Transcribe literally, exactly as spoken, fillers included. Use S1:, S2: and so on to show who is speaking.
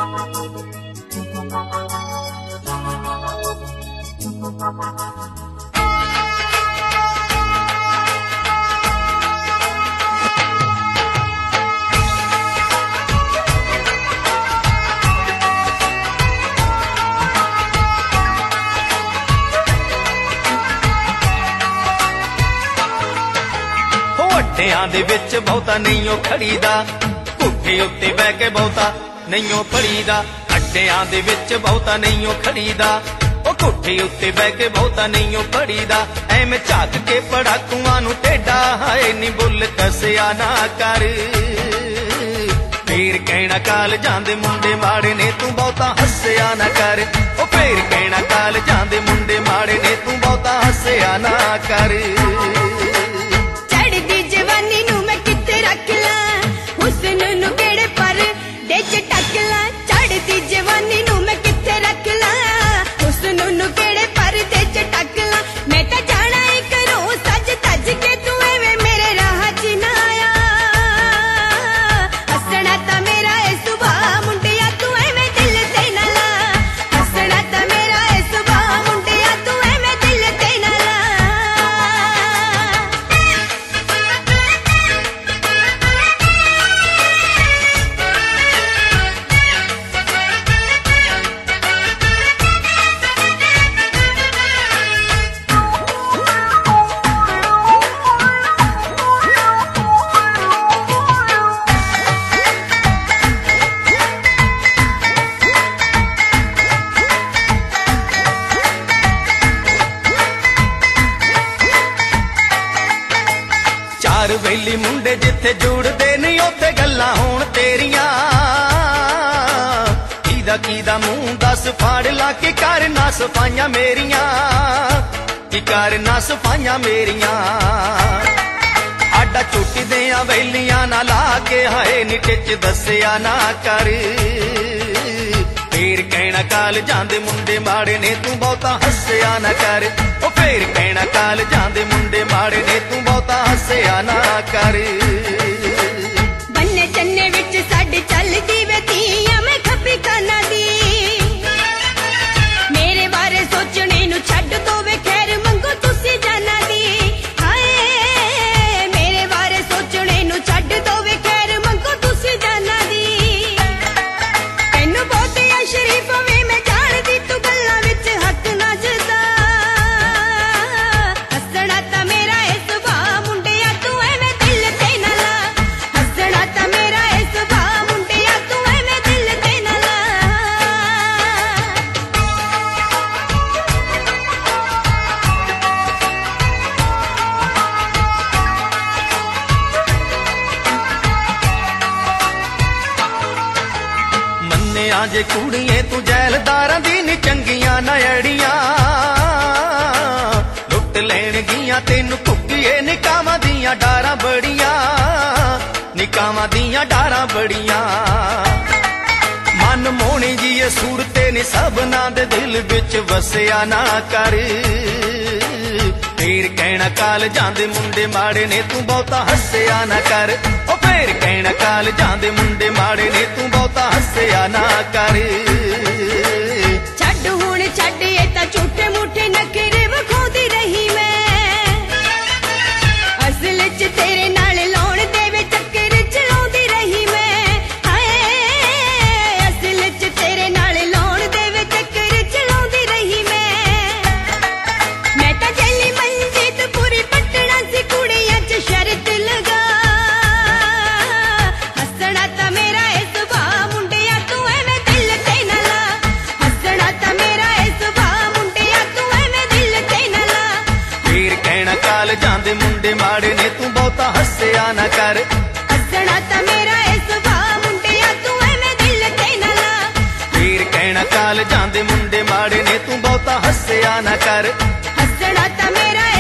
S1: ਵੱਡਿਆਂ ਦੇ ਵਿੱਚ ਬਹੁਤਾ ਨਹੀਂ ਉਹ ਖੜੀਦਾ, ਕੋਠੇ ਉੱਤੇ ਬਹਿ ਕੇ ਬਹੁਤਾ ਨਹੀਂ ਉਹ ਪੜੀਦਾ। ਅੱਡਿਆਂ ਦੇ ਵਿੱਚ ਬਹੁਤਾ ਨਹੀਂ ਉਹ ਖੜੀਦਾ, ਉਹ ਕੋਠੇ ਉੱਤੇ ਬਹਿ ਕੇ ਬਹੁਤਾ ਨਹੀਂ ਉਹ ਪੜੀਦਾ। ਐਵੇਂ ਝਾਕ ਕੇ ਪੜਾਕੂਆਂ ਨੂੰ ਟੇਡਾ, ਹਾਏ ਨੀ ਬੁੱਲ ਕਸਿਆ ਨਾ ਕਰ। ਫੇਰ ਕਹਿਣਾ ਕਾਲਜਾਂ ਦੇ ਮੁੰਡੇ ਮਾੜੇ ਨੇ, ਤੂੰ ਬਹੁਤਾ ਹੱਸਿਆ ਨਾ ਕਰ। ਉਹ ਫੇਰ ਕਹਿਣਾ ਕਾਲਜਾਂ ਦੇ ਮੁੰਡੇ ਮਾੜੇ ਨੇ, ਤੂੰ ਬਹੁਤਾ ਹੱਸਿਆ ਨਾ ਕਰ।
S2: ਚੜਦੀ ਜਵਾਨੀ ਨੂੰ ਮੈਂ ਕਿੱਥੇ ਰੱਖ ਲਾਂ, ਹੁਸਨ ਨੂੰ ਕਿਹੜੇ ਪਰਦੇ ਚ ਢੱਕ ਲਾਂ। ਚੜਦੀ ਜਵਾਨੀ ਨੂੰ ਮੈਂ ਕਿੱਥੇ ਰੱਖ ਲਾਂ, ਹੁਸਨ ਨੂੰ ਕਿਹੜੇ ਪਰਦੇ ਚ ਢੱਕ ਲਾਂ। ਮੈਂ ਤਾਂ ਜਾਣਾ ਏ ਘਰੋਂ ਸੱਜ ਧੱਜ ਕੇ, ਤੂੰ ਐਵੇਂ ਮੇਰੇ ਰਾਹ ਚ ਨਾ ਆ। ਹੱਸਣਾ ਤਾਂ ਮੇਰਾ ਏ ਸੁਭਾਅ ਮੁੰਡਿਆ, ਤੂੰ ਐਵੇਂ ਦਿਲ ਤੇ ਨਾ ਲਾ। ਹੱਸਣਾ ਤਾਂ ਮੇਰਾ ਏ ਸੁਭਾਅ ਮੁੰਡਿਆ, ਤੂੰ ਐਵੇਂ ਦਿਲ ਤੇ ਨਾ ਲਾ।
S1: ਚਾਰ ਵੇਲੀ ਮੁੰਡੇ ਜਿੱਥੇ ਜੁੜਦੇ ਨਹੀਂ, ਉੱਥੇ ਗੱਲਾਂ ਹੋਣ ਤੇਰੀਆਂ। ਕੀਦਾ ਕੀਦਾ ਮੂੰਹ ਦੱਸ ਫਾੜ ਲਾ, ਕੇ ਕਰ ਨਾ ਸਫਾਈਆਂ ਮੇਰੀਆਂ, ਕੀ ਕਰ ਨਾ ਸਫਾਈਆਂ ਮੇਰੀਆਂ। ਆਡਾ ਚੁੱਟਦਿਆਂ ਵੇਲੀਆਂ ਨਾ ਲਾ ਕੇ, ਹਾਏ ਨੀ ਟਿੱਚ ਦੱਸਿਆ ਨਾ ਕਰ। ਫੇਰ ਕਹਿਣਾ ਕਾਲਜਾਂ ਦੇ ਮੁੰਡੇ ਮਾੜੇ ਨੇ, ਤੂੰ ਬਹੁਤਾ ਹੱਸਿਆ ਨਾ ਕਰ। ਉਹ ਫੇਰ ਕਹਿਣਾ ਕਾਲਜਾਂ ਦੇ ਮੁੰਡੇ ਮਾੜੇ ਨੇ, ਤੂੰ ਬਹੁਤਾ ਹੱਸਿਆ ਨਾ ਕਰ।
S2: ਬੰਨੇ ਚੰਨੇ ਵਿੱਚ ਸਾਡੇ ਚੱਲਦੀ ਵੇ ਧੀਆਂ, ਮੈਂ ਖੱਬੀ ਕਾਨਾਂ ਦੀ। ਮੇਰੇ ਬਾਰੇ ਸੋਚਣੇ ਨੂੰ ਛੱਡ ਦੋ ਵੇ, ਖੈਰ ਮੰਗੋ ਤੁਸੀਂ ਜਾਨਾਂ ਦੀ। ਹਾਏ ਮੇਰੇ ਬਾਰੇ ਸੋਚਣੇ ਨੂੰ ਛੱਡ ਦੋ ਵੇ, ਖੈਰ ਮੰਗੋ ਤੁਸੀਂ ਜਾਨਾਂ ਦੀ। ਤੈਨੂੰ ਬਹੁਤੇ ਆ ਸ਼ਰੀਫ ਵੇ ਮੈਂ ਜਾਣਦੀ, ਤੂੰ ਗੱਲਾਂ ਵਿੱਚ ਹੱਕ ਨਾ ਜਦਾ। ਹੱਸਣਾ ਤਾਂ ਮੇਰਾ ਏ ਸੁਭਾਅ ਮੁੰਡਿਆ, ਤੂੰ ਐਵੇਂ ਦਿਲ ਤੇ ਨਾ ਲਾ। ਹੱਸਣਾ ਤਾਂ ਮੇਰਾ ਏ ਸੁਭਾਅ ਮੁੰਡਿਆ, ਤੂੰ ਐਵੇਂ ਦਿਲ ਤੇ ਨਾ ਲਾ।
S1: ਮੰਨਿਆ ਜੇ ਕੁੜੀਏ ਤੂੰ ਜੈਲਦਾਰਾਂ ਦੀ ਨੀ ਚੰਗੀਆਂ ਨਾ ਅੜੀਆਂ। ਲੁੱਟ ਲੈਣਗੀਆਂ ਤੈਨੂੰ ਕੁੱਕੀਏ, ਨਿਕਾਵਾਂ ਦੀਆਂ ਡਾਰਾਂ ਬੜੀਆਂ, ਨਿਕਾਵਾਂ ਦੀਆਂ ਡਾਰਾਂ ਬੜੀਆਂ। ਮਨ ਮੋਹਣੀ ਜੀ ਇਹ ਸੂਰਤੇ ਨੀ ਸਭਨਾਂ ਦੇ ਦਿਲ ਵਿੱਚ ਵਸਿਆ ਨਾ ਕਰ। ਫੇਰ ਕਹਿਣਾ ਕਾਲਜਾਂ ਦੇ ਮੁੰਡੇ ਮਾੜੇ ਨੇ, ਤੂੰ ਬਹੁਤਾ ਹੱਸਿਆ ਨਾ ਕਰ। ਉਹ ਫੇਰ ਕਹਿਣਾ ਕਾਲਜਾਂ ਦੇ ਮੁੰਡੇ ਮਾੜੇ ਨੇ, ਤੂੰ ਬਹੁਤਾ ਹੱਸਿਆ ਨਾ ਕਰ।
S2: ਛੱਡ ਹੁਣ ਛੱਡ ਇਹ ਤਾਂ ਝੂਠੇ ਮੂਠੇ ਨਖਰੇ ਵਿਖਾਉਂਦੀ ਰਹੀ ਮੈਂ। ਅਸਲ ਚ ਤੇਰੇ ਨਾਲ ਲਾਉਣ ਦੇ ਵਿੱਚ ਚੱਕਰ ਚਲਾਉਂਦੀ ਰਹੀ ਮੈਂ। ਹਾਏ ਅਸਲ ਚ ਤੇਰੇ ਨਾਲ ਲਾਉਣ ਦੇ ਵਿੱਚ ਚੱਕਰ ਚਲਾਉਂਦੀ ਰਹੀ ਮੈਂ। ਮੈਂ ਤਾਂ ਜੈਲੀ ਮਨਜੀਤ ਪੂਰੀ ਪੱਟਣਾ ਸੀ, ਕੁੜੀਆਂ ਚ ਸ਼ਰਤ ਲਗਾ। ਹੱਸਣਾ ਤਾਂ ਮੇਰਾ ਏ ਸੁਭਾਅ ਮੁੰਡਿਆ, ਤੂੰ ਐਵੇਂ ਦਿਲ ਤੇ ਨਾ ਲਾ। ਹੱਸਣਾ ਤਾਂ ਮੇਰਾ ਏ ਸੁਭਾਅ ਮੁੰਡਿਆ, ਤੂੰ ਐਵੇਂ ਦਿਲ ਤੇ ਨਾ ਲਾ।
S1: ਫੇਰ ਕਹਿਣਾ ਕਾਲਜਾਂ ਦੇ ਮੁੰਡੇ ਮਾੜੇ ਨੇ, ਤੂੰ ਬਹੁਤਾ ਹੱਸਿਆ ਨਾ ਕਰ।
S2: ਹੱਸਣਾ ਤਾਂ ਮੇਰਾ ਏ ਸੁਭਾਅ ਮੁੰਡਿਆ, ਤੂੰ ਐਵੇਂ ਦਿਲ ਤੇ ਨਾ ਲਾ।
S1: ਫੇਰ ਕਹਿਣਾ ਕਾਲਜਾਂ ਦੇ ਮੁੰਡੇ ਮਾੜੇ ਨੇ, ਤੂੰ ਬਹੁਤਾ ਹੱਸਿਆ ਨਾ ਕਰ।
S2: ਹੱਸਣਾ ਤਾਂ ਮੇਰਾ